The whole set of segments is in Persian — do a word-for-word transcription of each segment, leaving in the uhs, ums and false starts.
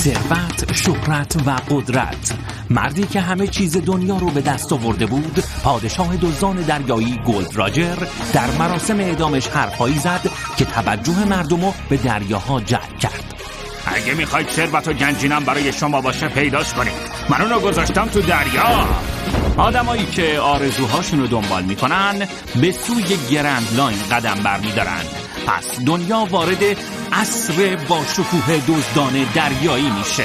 ثروت، شهرت و قدرت. مردی که همه چیز دنیا رو به دست آورده بود، پادشاه دزدان دریایی گلد راجر، در مراسم اعدامش حرفایی زد که توجه مردمو به دریاها جلب کرد. اگه میخواید ثروت و گنجینم برای شما باشه پیداش کنید، من اونو گذاشتم تو دریا. آدمایی که آرزوهاشون رو دنبال میکنن به سوی گرند لاین قدم برمیدارن. پس دنیا وارد عصر با شکوه دزدان دریایی میشه.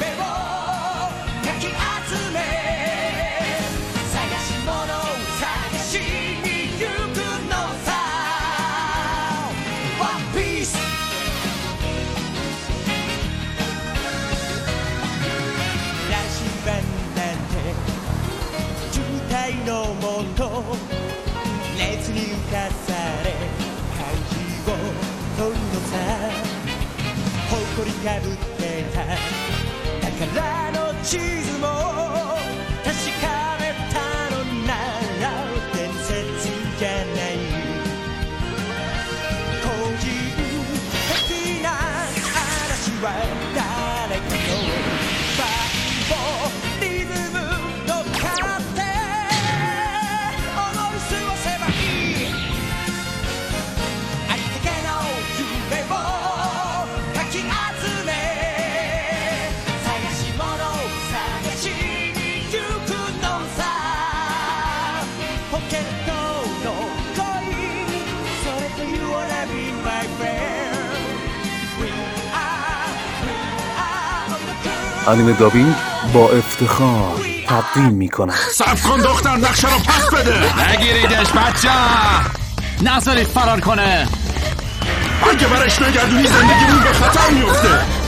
انیمه دابینگ با افتخار تقدیم میکنه. صبر کن دختر، نقشه رو پس بده. نگیریدش بچه، نذارید فرار کنه. اگه برش نگردونی زندگیمون به خطر میفته.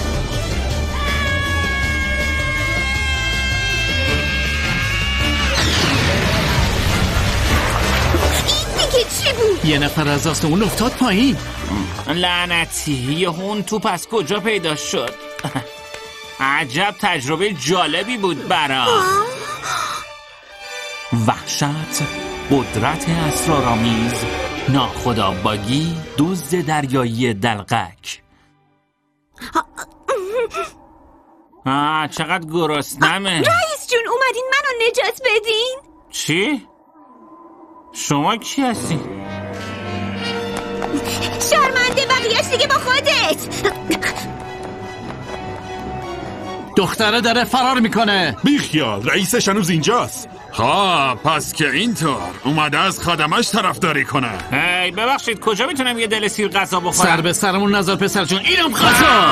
این دیگه چی بود؟ یه نفر از آسمون افتاد پایین. لعنتی، یه هون تو پس کجا پیدا شد؟ عجب تجربه جالبی بود برام. وحشت، قدرت اسرارآمیز، ناخودآگاهی، دزد دریایی دلقک. آه چقدر گرسنمه. رئیس جون اومدین منو نجات بدین؟ چی؟ شما کی هستی؟ شرمنده، بقیهش دیگه با خودت. دختره داره فرار میکنه. بیخیال، رئیسش هنوز اینجاست. ها پس که اینطور اومده از خادمش طرفداری کنه. هی ببخشید، کجا میتونم یه دل سیر غذا بخورم؟ سر به سرمون نذار پسر جون، اینم غذا.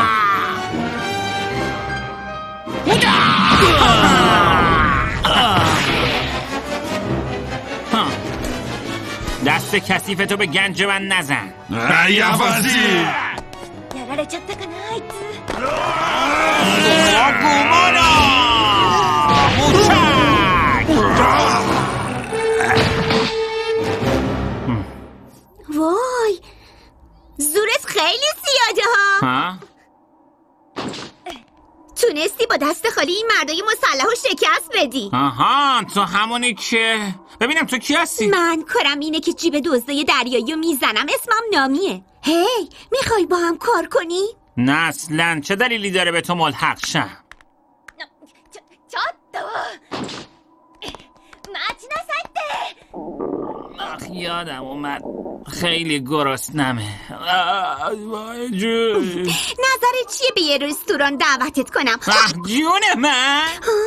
دست کثیفتو به گنج من نزن. ای عوضی. やられちゃったかなあいつ。 گومانا موشک. وای زورت خیلی زیاده ها. ها؟ تونستی با دست خالی این مردای مسلحو شکست بدی. آها تو همونی که ببینم تو کی هستی؟ من کارم اینه که جیب دزدای دریایی رو میزنم. اسمم نامیه. هی میخوای با هم کار کنی؟ نه اصلا، چه دلیلی داره به تو ملحق شم؟ آخ یادم اومد خیلی گرسنمه. نظرت چیه به یه رستوران دعوتت کنم؟ جون من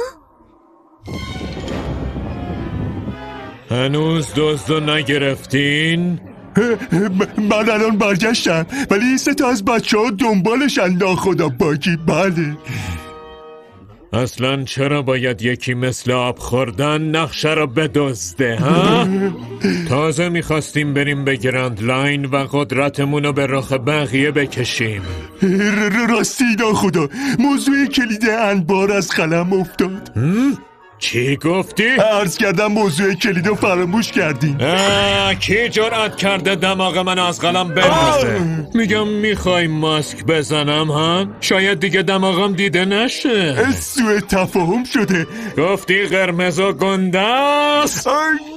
هنوز دزدو نگرفتین؟ من الان برگشتم ولی سه تا از بچه ها دنبالشن. ناخدا باگی. بله اصلا چرا باید یکی مثل آب خوردن نقشه رو بدزده ها؟ تازه میخواستیم بریم به گرند لاین و قدرتمون رو به رخ بقیه بکشیم. راستی ناخدا موضوع کلید انبار از قلم افتاد. چی گفتی؟ عرض کردم موضوع کلید رو فراموش کردیم. کی جرأت کرده دماغ من از قلم بندازه؟ میگم میخوای ماسک بزنم هم؟ شاید دیگه دماغم دیده نشه. سوء تفاهم شده. گفتی قرمز و گنداس؟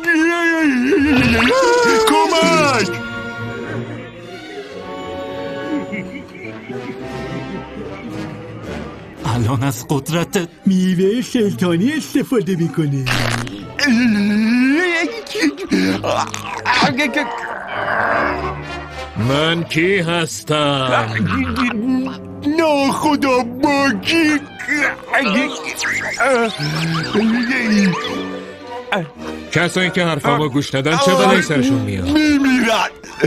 کمک! الان از قدرتت میوه شیطانی استفاده میکنه. من کی هستم؟ ناخدا باکی. کسایی که حرفامو گوش ندن چه بلایی سرشون میاد؟ میمیرن.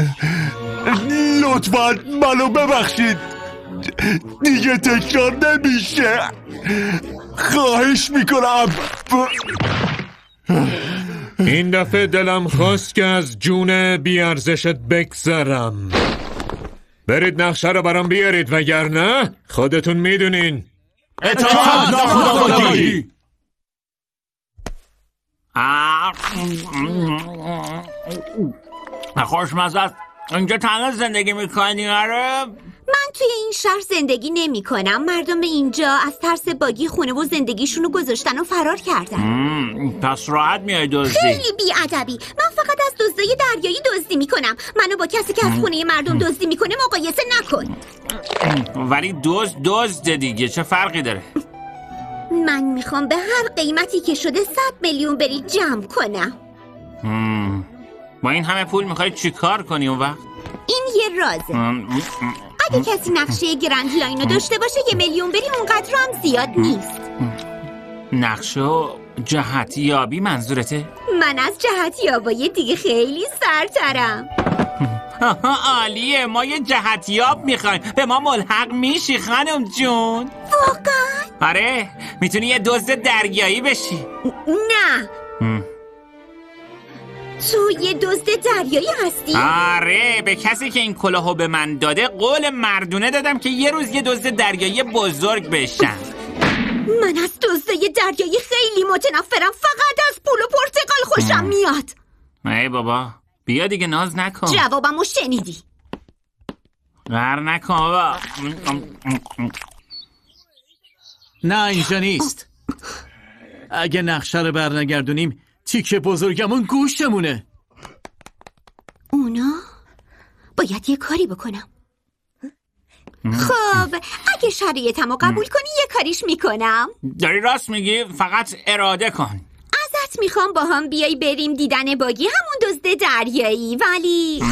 لطفا منو ببخشید، دیگه تکرار نمیشه، خواهش میکنم. این دفعه دلم خواست که از جون بیارزشت بگذرم. برید نقشه رو برام بیارید وگرنه خودتون میدونین. اطاعت ناخودآگاهی. خوشمزه است. اینجا تنها زندگی میکنی؟ آره. من توی این شهر زندگی نمی کنم. مردم اینجا از ترس باگی خونه و زندگیشونو گذاشتن و فرار کردن. پس راحت میای دزدی؟ خیلی بی‌ادبی. من فقط از دزدای دریایی دزدی میکنم. منو با کسی که از خونه مردم دزدی میکنه مقایسه نکن. ولی دزد دزد دیگه، چه فرقی داره؟ من میخوام به هر قیمتی که شده صد میلیون بری جمع کنم. با این همه پول میخوای چی کار کنی اون وقت؟ این یه رازه. اگه کسی نقشه گرند لاین رو داشته باشه یه میلیون بری اونقدر هم زیاد نیست. نقشه و جهت یابی منظورته؟ من از جهت یابای دیگه خیلی سرترم. عالیه، ما یه جهت یاب میخوایم. به ما ملحق میشی خانم جون؟ واقعا؟ آره، میتونی یه دزد دریایی بشی. نه. تو یه دزد دریایی هستی؟ آره، به کسی که این کلاهو به من داده قول مردونه دادم که یه روز یه دزد دریایی بزرگ بشم. من از دزدای دریایی خیلی متنفرم. فقط از پول و پرتقال خوشم میاد. ای بابا، بیا دیگه ناز نکن. جوابمو شنیدی. غر نکن بابا. نه اینجا نیست. اگه نقشه رو برنگردونیم تیکه بزرگمون گوشمونه. اونا باید یه کاری بکنم. خب اگه شرایطمو قبول کنی یه کاریش میکنم. داری راست میگی، فقط اراده کن. ازت میخوام با هم بیای بریم دیدن باگی، همون دزد دریایی. ولی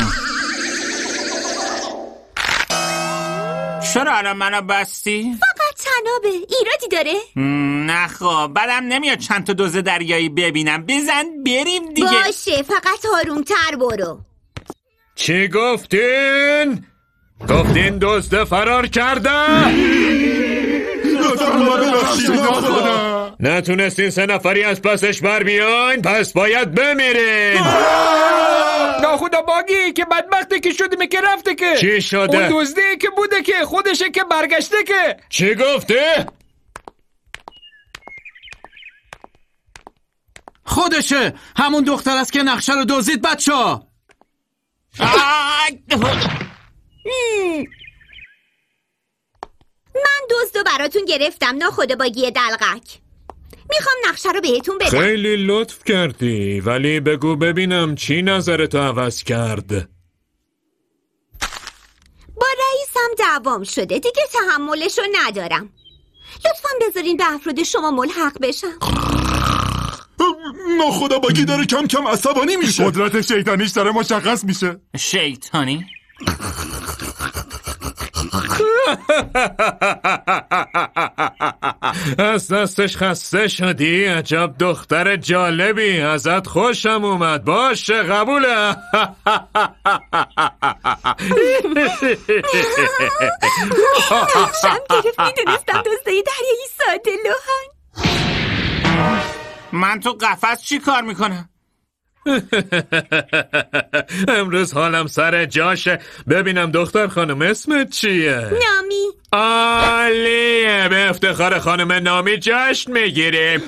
چرا الان منو بستی؟ فقط تنابه. ایرادی داره؟ نه خب، بعدم نمیاد چند تا دزد دریایی ببینم. بزن بریم دیگه. باشه، فقط آرومتر برو. چی گفتین؟ گفتین دزد فرار کرده؟ نتونستین سه نفری از پسش بر بیاین، پس باید بمیرین. ناخدا باگی که بدبخته که شده که رفته که. چی شده؟ اون دزدی که بوده که خودشه که برگشته که. چی گفته؟ خودشه، همون دختر است که نقشه رو دزدید بچه ها. من دزدو براتون گرفتم ناخدا باگی دلغک. میخوام نقشه رو بهتون بدم. خیلی لطف کردی، ولی بگو ببینم چی نظرتو عوض کرد؟ با رئیسم دعوام شده، دیگه تحملشو ندارم. لطفاً بذارین به افراد شما ملحق بشم. ناخدا باگی داره کم کم عصبانی میشه. قدرت شیطانیش داره مشخص میشه. شیطانی؟ از دستش خسته شدی؟ عجب دختر جالبی، ازت خوشم اومد. باشه قبوله. نقشم گرفت، میدونستم دزدای دریایی ساده لوحن. من تو قفس چی کار میکنم؟ امروز حالم سر جاشه. ببینم دختر خانم اسمت چیه؟ نامی. عالیه، به افتخار خانم نامی جشن میگیریم.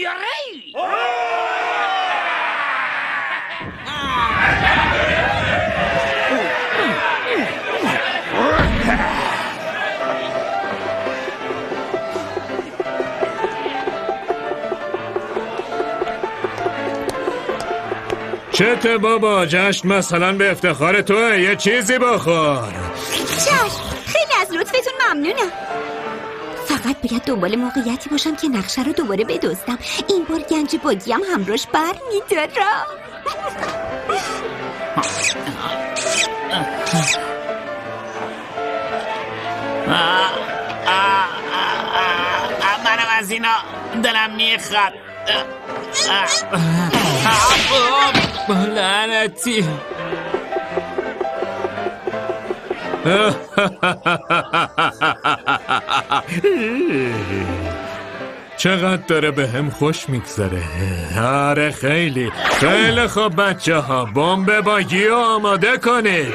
چته بابا، جشن مثلا به افتخار توه، یه چیزی بخور. چشم، خیلی از لطفتون ممنونم. فقط باید دنبال موقعیتی باشم که نقشه رو دوباره بدزدم. این بار گنج باگی هم همراش بر میدارم. منم از اینا دلم میخواد. لعنتی. چقدر داره به هم خوش میگذره. آره خیلی خیلی خوب بچه ها، بمب باگی رو آماده کنید.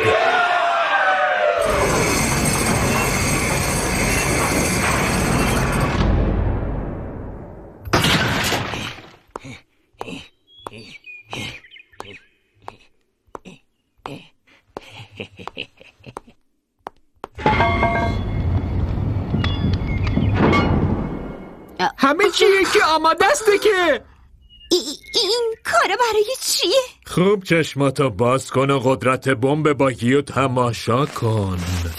همه چی که آماده است که ای این کارا برای چیه؟ خوب چشماتو باز کن و قدرت بمب باگی رو تماشا کن.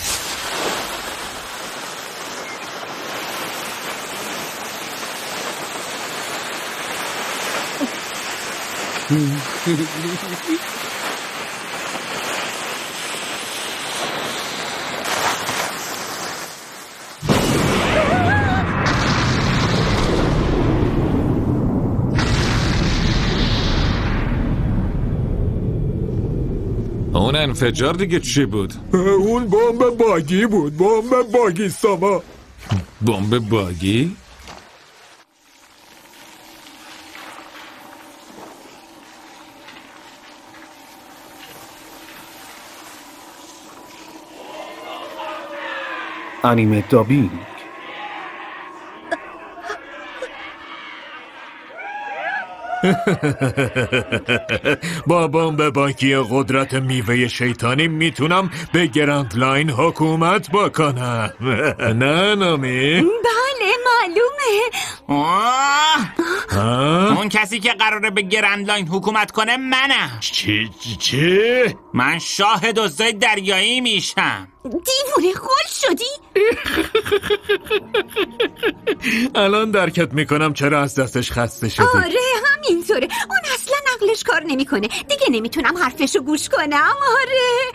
اون انفجار دیگه چی بود؟ اون بمب باگی بود. بمب باگی ساما. بمب باگی؟ انیمه دابینگ. با بمب باگی قدرت میوه شیطانی میتونم به گرند لاین حکومت بکنم. نه نامی؟ بله معلومه. اون کسی که قراره به گرند لاین حکومت کنه منم. چی چی؟ من شاه دزدای دریایی میشم. دیوونه خول شدی؟ الان درکت میکنم چرا از دستش خسته شدی. آره همینطوره. اون اصلا عقلش کار نمیکنه. دیگه نمیتونم حرفشو گوش کنم. آره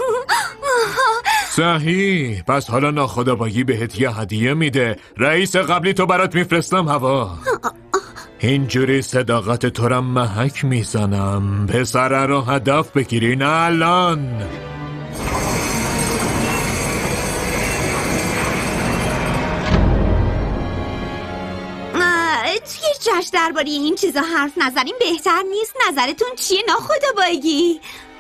صحیح. پس حالا ناخدا باگی بهت یه هدیه میده. رئیس قبلی تو برات میفرستم هوا. اینجوری صداقت تو را محک میزنم. پسره رو هدف بگیرین الان. توی جشن درباره این چیزا حرف نزنیم بهتر نیست؟ نظرتون چیه ناخدا باگی؟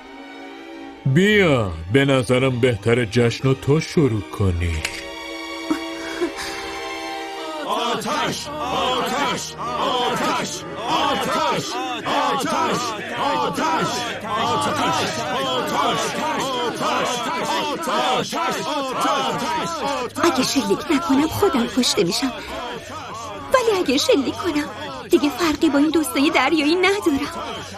بیا به نظرم بهتر جشن رو تو شروع کنی. آتش! آتش! آتش! آتش! آتش! آتش! آتش! اگه شلیک نکنم خودم کشته میشم، ولی اگه شلیک کنم دیگه فرقی با این دوستای دریایی ندارم.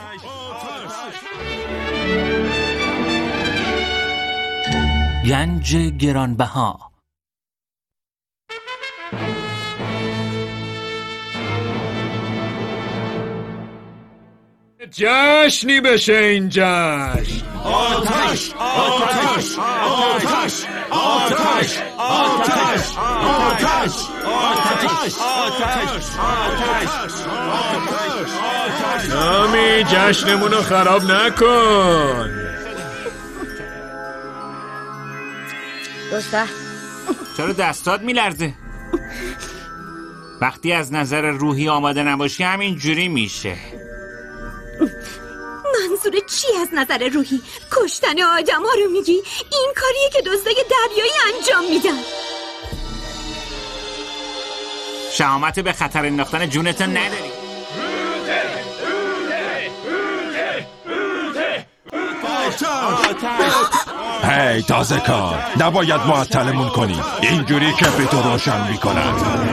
گنج گرانبها. جشنی بشه این جشن. آتش! آتش! آتش! آتش! آتش! آتش! آتش! آتش! نامی جشنمونو خراب نکن. دوستا چرا دستات میلرزه؟ وقتی از نظر روحی آماده نباشی همین جوری میشه. منظور چی از نظر روحی؟ کشتن آدم ها رو میگی؟ این کاریه که دزدای دریایی انجام میدن. شهامت به خطر انداختن جونتو نداری. هی تازه کار، نباید معطلمون کنی. اینجوری کبریتو روشن میکنن.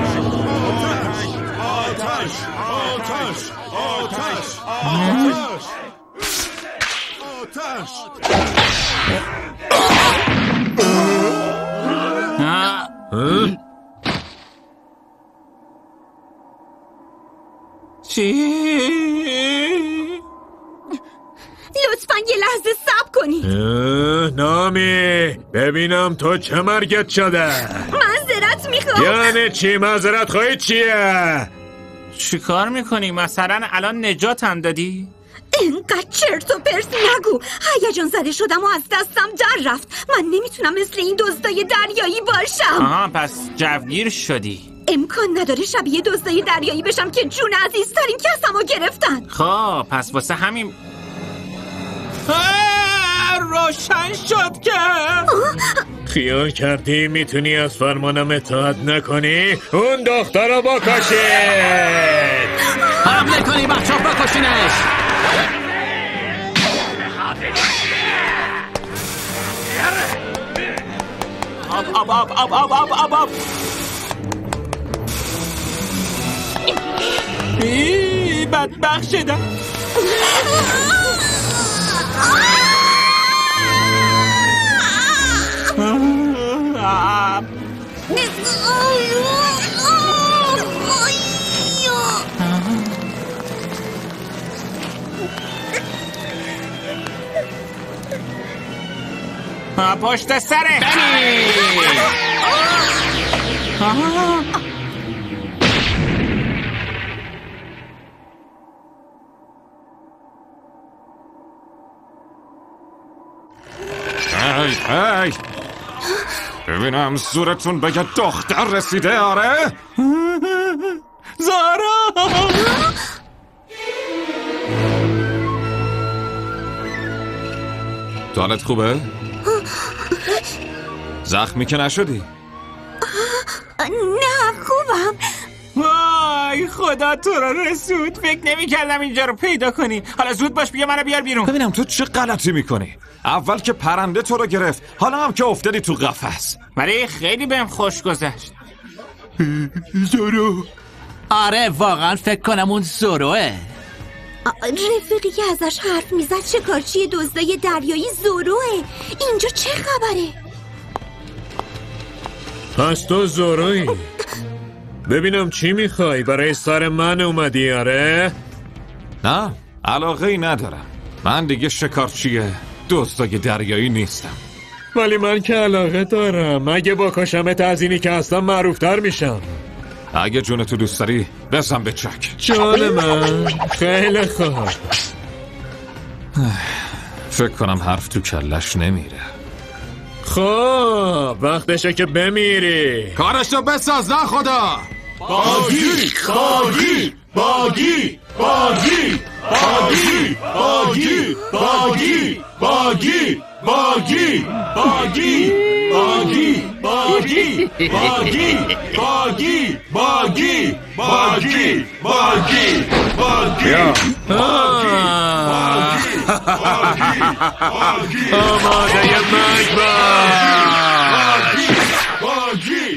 آتش! آتش! آتش! آتش! چی؟ لطفا یه لحظه صبر کنید. نامی ببینم تو چه مرگت شده. معذرت میخوام. یعنی چی معذرت خواهی چیه؟ چی کار میکنی؟ مثلا الان نجاتم دادی؟ اینقدر چرت و پرت نگو. هیجان زده شدم و از دستم در رفت. من نمیتونم مثل این دزدای دریایی باشم. آها پس جوگیر شدی. امکان نداره شبیه دزدای دریایی بشم که جون عزیزترین کسمو گرفتن. خب پس واسه همین روشن شد که خیال کردی میتونی از فرمانم اطاعت نکنی؟ اون دختر رو بکشید. حمله کنی بچه ها بکشینش. آب آب آب آب آب آب آب آب ای بدبخت شدم. پشت سره هی هی ببینم زورتون به یه دختر رسیده. آره زارا حالت خوبه؟ زخمی که نشدی؟ نه خوبم. وای خدا تو رو رسود. فکر نمی کردم اینجا رو پیدا کنی. حالا زود باش بیا منو بیار بیرون. ببینم تو چه غلطی میکنی. اول که پرنده تو رو گرفت، حالا هم که افتادی تو قفس. ولی خیلی بهم خوش گذشت. زورو. آره واقعا فکر کنم اون زوروه. رفیقی که ازش حرف میزد شکارچی دزدای دریایی زوروه. اینجا چه خبره؟ پس تو زوروی. ببینم چی میخوای؟ برای سر من اومدی؟ آره؟ نه علاقه ای ندارم. من دیگه شکارچی دزدای دریایی نیستم. ولی من که علاقه دارم. اگه بکشمت از اینی که اصلا معروفتر میشم. اگه جون تو دوست داری بزن به چک. جان من خیلی خوب. فکر کنم حرف تو کلش نمیره. خب وقتشه که بمیری. کارشو بساز نه خدا. باگی باگی باگی باگی باگی باگی باگی باگی باگی باگی باگی باگی باگی باگی باگی باگی باگی باگی آماده مرگ باش. باگی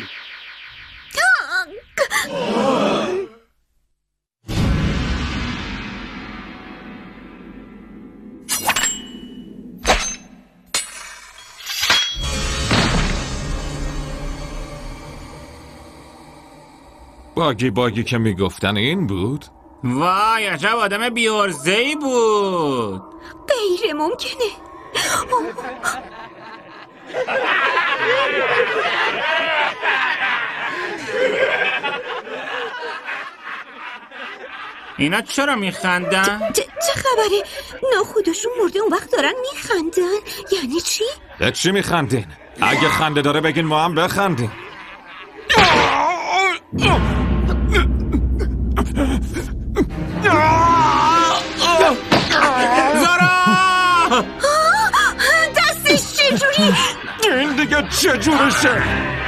باگی باگی که میگفتن این بود؟ وای عجب آدم بیارزه‌ای بود. غیر ممکنه. اینا چرا میخندن؟ چه خبره؟ ناخودشون مرده اون وقت دارن میخندن. یعنی چی؟ به چی میخندین؟ اگه خنده داره بگین ما هم بخندیم. زارا دستش چجوری؟ این دیگه چجورشه؟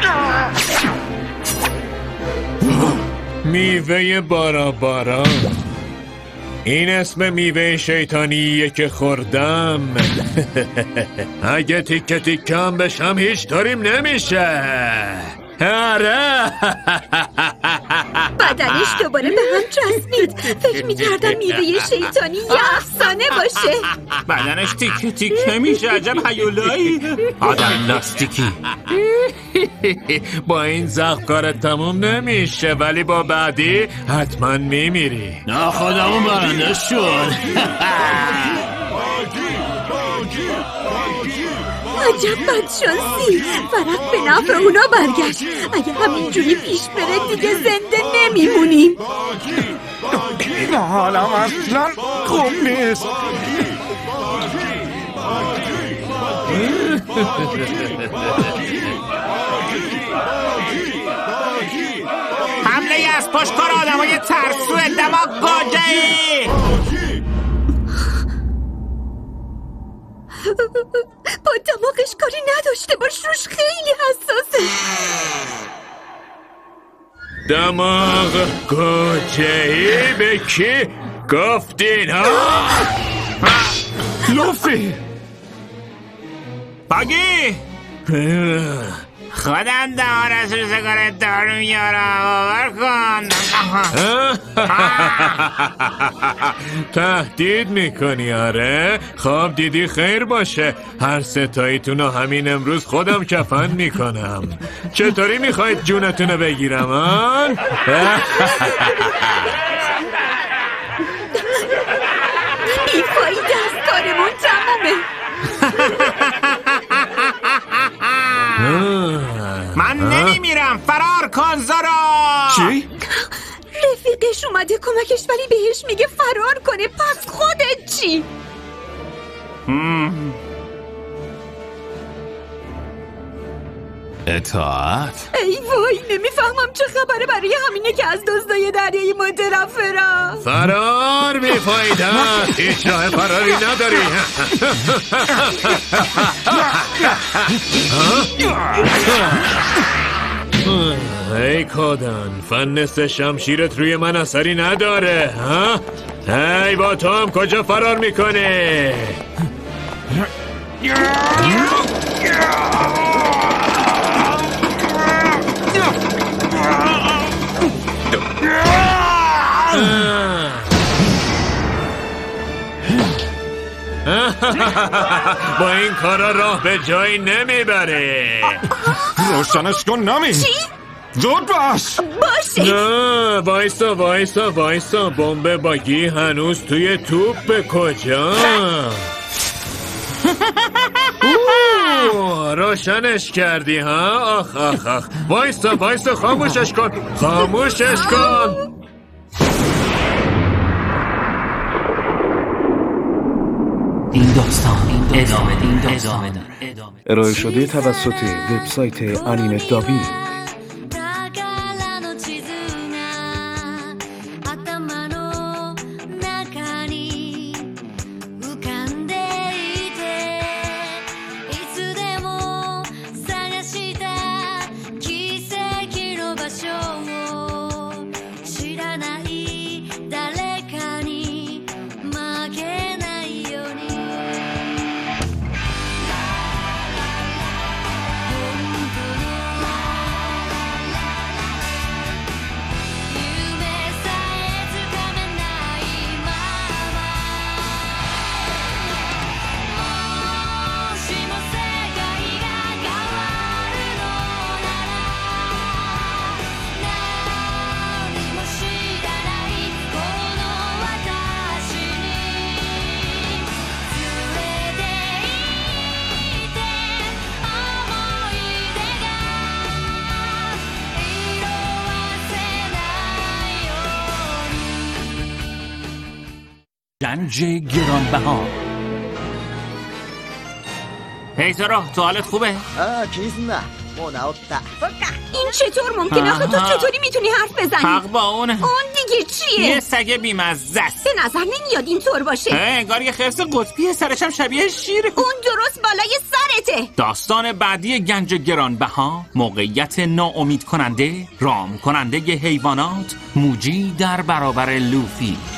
میوه بارا بارا. این اسم میوه شیطانیه که خوردم. اگه تیکه تیکم بشم هیچ طوریم نمیشه. آره. بعد بدنش دوباره به هم چسبید. فکر میکردم میوه شیطانی یه افسانه باشه. بدنش تیکه تیکه میشه. عجب هیولایی. آدم لاستیکی. با این زخم کارت تموم نمیشه، ولی با بعدی حتما میمیری. نه خودمون برنده شد. عجب بدشانسی. فرق به نفع اونا برگشت. اگه همینجوری پیش بره دیگه زنده نمیمونیم. حالم اصلا خوب نیست. حمله از پشتکار آدمای ترسو دماغ گاجه‌ای. با دماغش کاری نداشته باش، روش خیلی حساسه. دماغ گوجه‌ای به کی گفتین ها؟ لوفی باگی خودم دهار از روزگارت دارو میارم. باور کن. تهدید میکنی؟ آره خب دیدی خیر باشه. هر ستاییتونو همین امروز خودم کفن میکنم. چطوری میخواید جونتونو بگیرم آن؟ بیفایده از کارمون تمومه. من نمیمیرم. فرار کن زارا. چی؟ رفیقش اومده کمکش ولی بهش میگه فرار کنه. پس خودت چی؟ اطاعت؟ ای وای نمیفهمم چه خبره. برای همینه که از دزدای دریایی متنفرم. فرار بیفایده. هیچ راه فراری نداری. ای کادان، فنس شمشیرت روی من اثری نداره ها؟ ای با تو هم کجا فرار میکنه؟ با این کارا راه به جایی نمیبره. روشنش کن نمی. چی؟ زود باش. باشه. نه وایسا وایسا وایسا. بمب باگی هنوز توی توپ. کجا؟ اوه، روشنش کردی ها؟ آخ آخ آخ. وایسا وایسا. خاموشش کن خاموشش کن. این داستان ادامه این داستان ارائه شده توسط وبسایت انیمه دابی. گنج گرانبها. هی زارا، تو حالت خوبه؟ این چطور ممکنه؟ آخه تو چطوری میتونی حرف بزنی؟ حق با اونه. اون دیگه چیه؟ یه سگ بیمزه است. به نظر نمیاد اینطور باشه. انگار یه خرس قطبی، سرشم شبیه شیره. اون درست بالای سرته. داستان بعدی گنج گرانبها، موقعیت ناامید کننده، رام کننده حیوانات، موجی در برابر لوفی.